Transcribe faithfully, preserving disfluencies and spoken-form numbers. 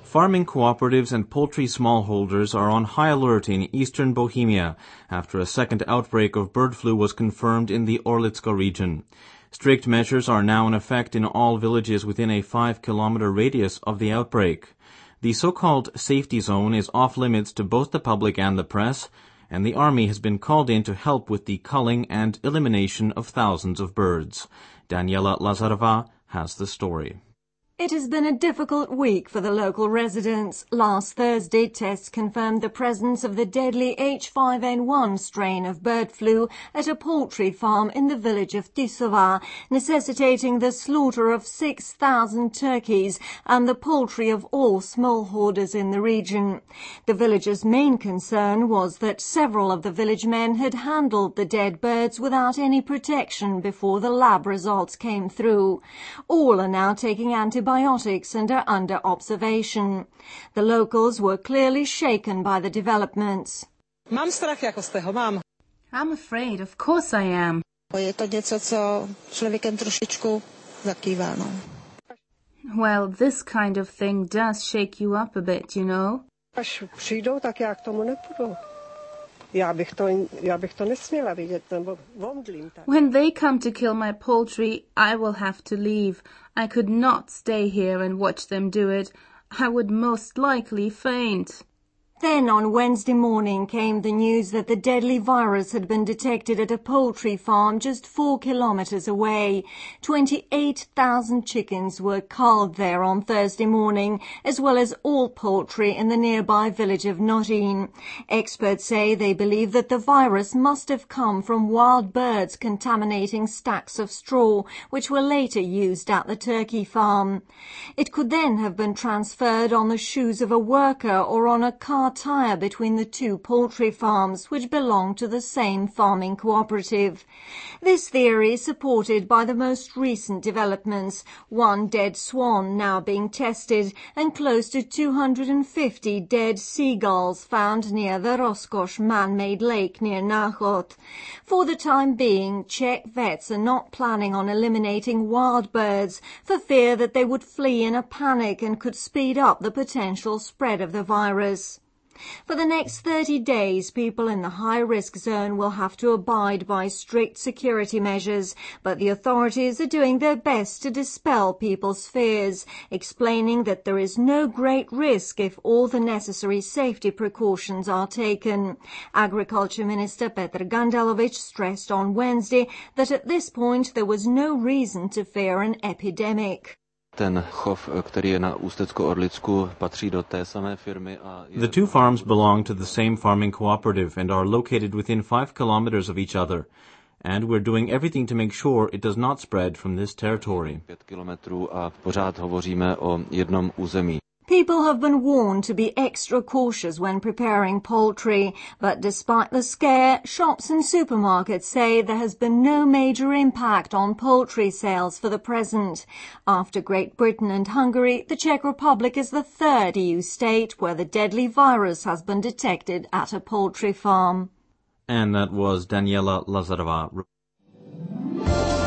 Farming cooperatives and poultry smallholders are on high alert in eastern Bohemia after a second outbreak of bird flu was confirmed in the Orlicka region. Strict measures are now in effect in all villages within a five-kilometer radius of the outbreak. The so-called safety zone is off-limits to both the public and the press, and the army has been called in to help with the culling and elimination of thousands of birds. Daniela Lazarova has the story. It has been a difficult week for the local residents. Last Thursday, tests confirmed the presence of the deadly H five N one strain of bird flu at a poultry farm in the village of Tisova, necessitating the slaughter of six thousand turkeys and the poultry of all smallholders in the region. The villagers' main concern was that several of the village men had handled the dead birds without any protection before the lab results came through. All are now taking antibiotics Antibiotics and are under observation. The locals were clearly shaken by the developments. Mám strach, jako z toho mám. I'm afraid, of course I am. Je to něco, co člověkem trošičku zakývá, no. Well, this kind of thing does shake you up a bit, you know. Až přijdou, tak já k tomu nepůjdu. Já bych to, já bych to nesměla vidět, nebo omdlím tak. When they come to kill my poultry, I will have to leave. I could not stay here and watch them do it. I would most likely faint. Then on Wednesday morning came the news that the deadly virus had been detected at a poultry farm just four kilometres away. twenty-eight thousand chickens were culled there on Thursday morning, as well as all poultry in the nearby village of Norin. Experts say they believe that the virus must have come from wild birds contaminating stacks of straw, which were later used at the turkey farm. It could then have been transferred on the shoes of a worker or on a car tire between the two poultry farms, which belong to the same farming cooperative. This theory is supported by the most recent developments, one dead swan now being tested and close to two hundred fifty dead seagulls found near the Roskosh man-made lake near Náchod. For the time being, Czech vets are not planning on eliminating wild birds for fear that they would flee in a panic and could speed up the potential spread of the virus. For the next thirty days, people in the high-risk zone will have to abide by strict security measures, but the authorities are doing their best to dispel people's fears, explaining that there is no great risk if all the necessary safety precautions are taken. Agriculture Minister Petr Gandelovic stressed on Wednesday that at this point there was no reason to fear an epidemic. Ten chov, který je na Ústecko-Orlicku, patří do té samé firmy a... The two farms belong to the same farming cooperative and are located within five kilometers of each other, and we're doing everything to make sure it does not spread from this territory. Pět kilometrů a pořád hovoříme o jednom území. People have been warned to be extra cautious when preparing poultry, but despite the scare, shops and supermarkets say there has been no major impact on poultry sales for the present. After Great Britain and Hungary, the Czech Republic is the third E U state where the deadly virus has been detected at a poultry farm. And that was Daniela Lazarova.